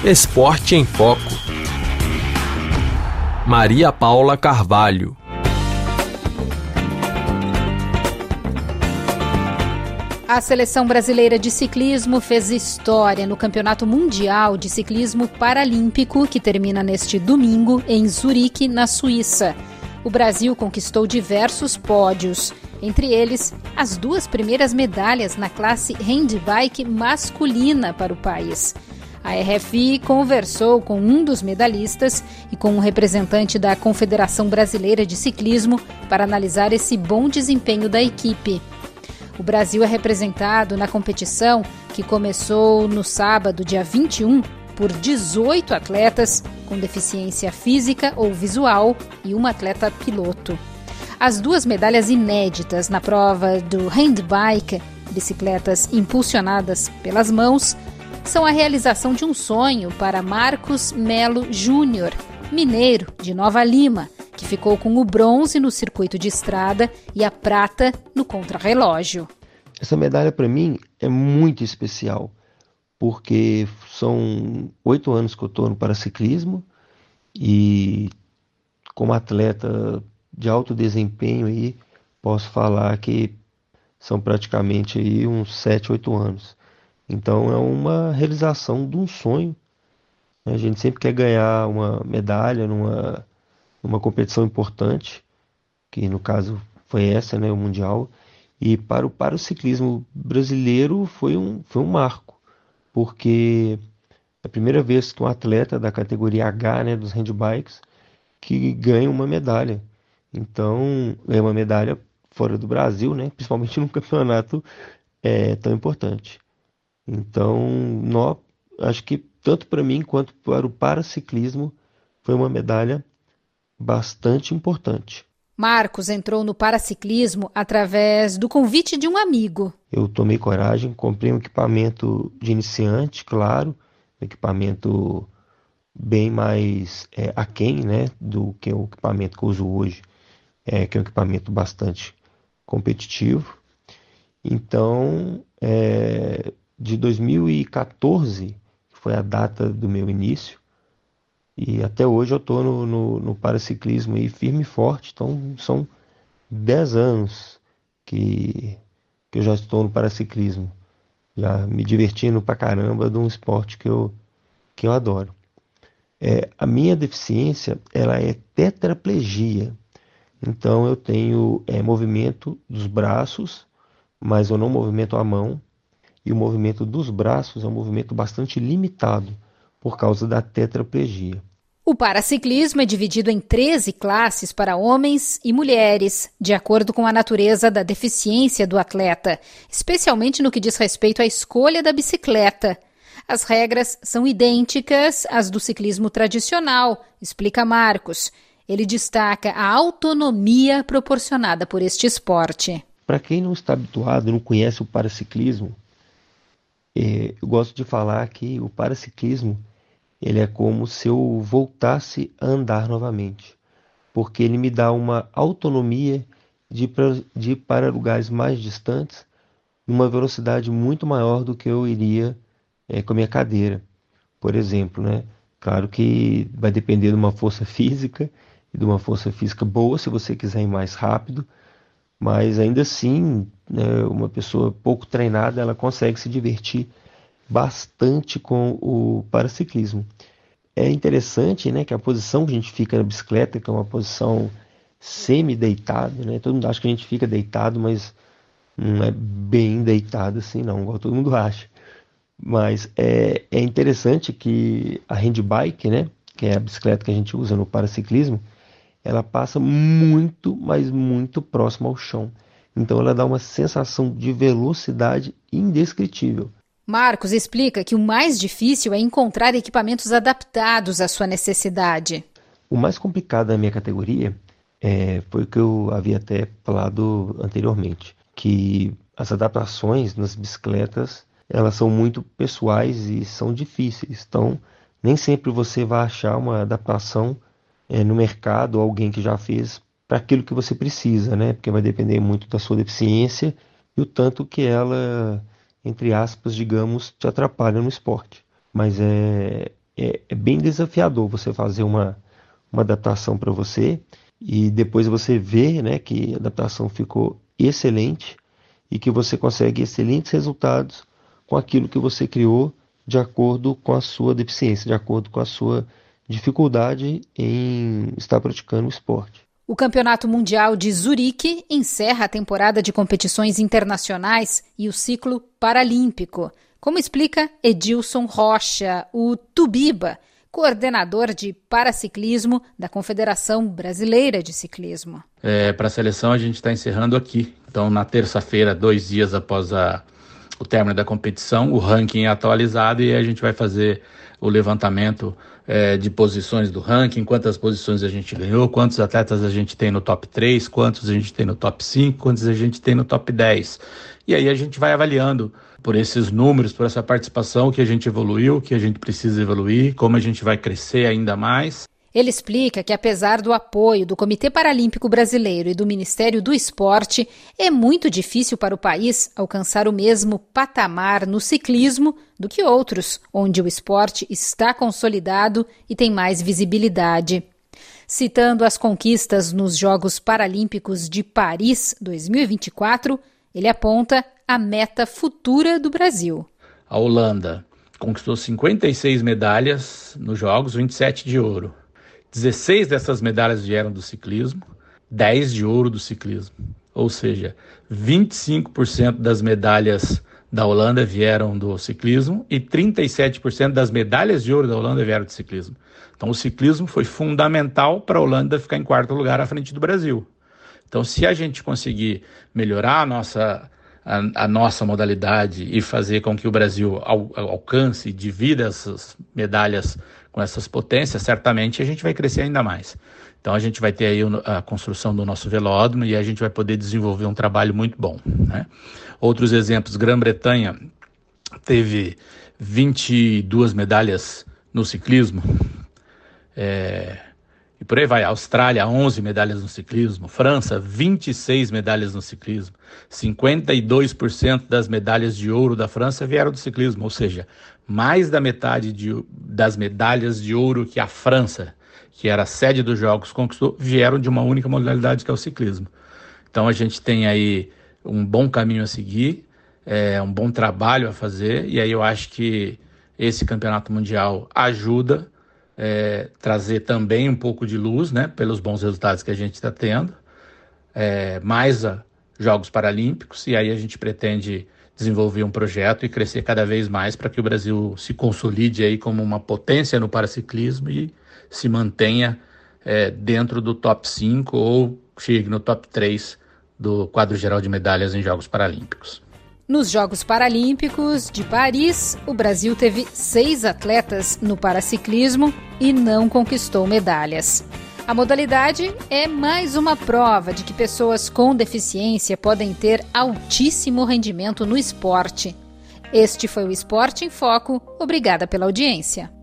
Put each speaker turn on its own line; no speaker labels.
Esporte em Foco. Maria Paula Carvalho.
A seleção brasileira de ciclismo fez história no Campeonato Mundial de Ciclismo Paralímpico, que termina neste domingo em Zurique, na Suíça. O Brasil conquistou diversos pódios, entre eles as 2 primeiras medalhas na classe handbike masculina para o país. A RFI conversou com um dos medalhistas e com um representante da Confederação Brasileira de Ciclismo para analisar esse bom desempenho da equipe. O Brasil é representado na competição, que começou no sábado, dia 21, por 18 atletas com deficiência física ou visual e uma atleta piloto. As 2 medalhas inéditas na prova do handbike, bicicletas impulsionadas pelas mãos, são a realização de um sonho para Marcos Melo Júnior, mineiro de Nova Lima, que ficou com o bronze no circuito de estrada e a prata no contrarrelógio.
Essa medalha para mim é muito especial, porque são 8 anos que eu estou no paraciclismo e como atleta de alto desempenho aí, posso falar que são praticamente aí uns 7, 8 anos. Então é uma realização de um sonho. A gente sempre quer ganhar uma medalha numa competição importante, que no caso foi essa, né, o Mundial. E para o ciclismo brasileiro foi um marco, porque é a primeira vez que um atleta da categoria H, né, dos handbikes, que ganha uma medalha. Então, é uma medalha fora do Brasil, né, principalmente num campeonato tão importante. Então, acho que tanto para mim quanto para o paraciclismo foi uma medalha bastante importante.
Marcos entrou no paraciclismo através do convite de um amigo.
Eu tomei coragem, comprei um equipamento de iniciante, claro, um equipamento bem mais aquém, né, do que o equipamento que eu uso hoje, que é um equipamento bastante competitivo. Então, de 2014, que foi a data do meu início, e até hoje eu estou no paraciclismo aí firme e forte. Então são 10 anos que eu já estou no paraciclismo, já me divertindo pra caramba de um esporte que eu adoro. A minha deficiência, ela é tetraplegia, então eu tenho movimento dos braços, mas eu não movimento a mão, e o movimento dos braços é um movimento bastante limitado por causa da tetraplegia.
O paraciclismo é dividido em 13 classes para homens e mulheres, de acordo com a natureza da deficiência do atleta, especialmente no que diz respeito à escolha da bicicleta. As regras são idênticas às do ciclismo tradicional, explica Marcos. Ele destaca a autonomia proporcionada por este esporte.
Para quem não está habituado, não conhece o paraciclismo, eu gosto de falar que o paraciclismo ele é como se eu voltasse a andar novamente, porque ele me dá uma autonomia de ir para lugares mais distantes, numa velocidade muito maior do que eu iria com a minha cadeira, por exemplo, né? Claro que vai depender de uma força física, e de uma força física boa, se você quiser ir mais rápido, mas ainda assim, né, uma pessoa pouco treinada, ela consegue se divertir bastante com o paraciclismo. É interessante, né, que a posição que a gente fica na bicicleta, que é uma posição semi-deitado, né? Todo mundo acha que a gente fica deitado, mas não é bem deitado assim não, igual todo mundo acha. Mas é interessante que a handbike, né, que é a bicicleta que a gente usa no paraciclismo, ela passa muito, mas muito próximo ao chão. Então ela dá uma sensação de velocidade indescritível.
Marcos explica que o mais difícil é encontrar equipamentos adaptados à sua necessidade.
O mais complicado da minha categoria foi o que eu havia até falado anteriormente, que as adaptações nas bicicletas elas são muito pessoais e são difíceis. Então, nem sempre você vai achar uma adaptação no mercado, alguém que já fez para aquilo que você precisa, né? Porque vai depender muito da sua deficiência e o tanto que ela, entre aspas, digamos, te atrapalha no esporte. Mas é é bem desafiador você fazer uma adaptação para você e depois você vê, né, que a adaptação ficou excelente e que você consegue excelentes resultados com aquilo que você criou de acordo com a sua deficiência, de acordo com a sua dificuldade em estar praticando o esporte.
O Campeonato Mundial de Zurique encerra a temporada de competições internacionais e o ciclo paralímpico, como explica Edilson Rocha, o Tubiba, coordenador de paraciclismo da Confederação Brasileira de Ciclismo.
Para a seleção a gente está encerrando aqui. Então, na terça-feira, 2 dias após o término da competição, o ranking é atualizado e a gente vai fazer o levantamento de posições do ranking, quantas posições a gente ganhou, quantos atletas a gente tem no top 3, quantos a gente tem no top 5, quantos a gente tem no top 10. E aí a gente vai avaliando por esses números, por essa participação, que a gente evoluiu, que a gente precisa evoluir, como a gente vai crescer ainda mais.
Ele explica que, apesar do apoio do Comitê Paralímpico Brasileiro e do Ministério do Esporte, é muito difícil para o país alcançar o mesmo patamar no ciclismo do que outros, onde o esporte está consolidado e tem mais visibilidade. Citando as conquistas nos Jogos Paralímpicos de Paris 2024, ele aponta a meta futura do Brasil.
A Holanda conquistou 56 medalhas nos Jogos, 27 de ouro. 16 dessas medalhas vieram do ciclismo, 10 de ouro do ciclismo. Ou seja, 25% das medalhas da Holanda vieram do ciclismo e 37% das medalhas de ouro da Holanda vieram do ciclismo. Então o ciclismo foi fundamental para a Holanda ficar em 4º lugar à frente do Brasil. Então, se a gente conseguir melhorar a nossa modalidade e fazer com que o Brasil alcance e divida essas medalhas com essas potências, certamente a gente vai crescer ainda mais. Então a gente vai ter aí a construção do nosso velódromo e a gente vai poder desenvolver um trabalho muito bom, né? Outros exemplos, Grã-Bretanha teve 22 medalhas no ciclismo, e por aí vai. Austrália, 11 medalhas no ciclismo. França, 26 medalhas no ciclismo. 52% das medalhas de ouro da França vieram do ciclismo, ou seja, mais da metade das medalhas de ouro que a França, que era a sede dos Jogos, conquistou, vieram de uma única modalidade, que é o ciclismo. Então a gente tem aí um bom caminho a seguir, um bom trabalho a fazer, e aí eu acho que esse campeonato mundial ajuda trazer também um pouco de luz, né, pelos bons resultados que a gente está tendo, mais Jogos Paralímpicos, e aí a gente pretende desenvolver um projeto e crescer cada vez mais para que o Brasil se consolide aí como uma potência no paraciclismo e se mantenha dentro do top 5 ou chegue no top 3 do quadro geral de medalhas em Jogos Paralímpicos.
Nos Jogos Paralímpicos de Paris, o Brasil teve 6 atletas no paraciclismo e não conquistou medalhas. A modalidade é mais uma prova de que pessoas com deficiência podem ter altíssimo rendimento no esporte. Este foi o Esporte em Foco. Obrigada pela audiência.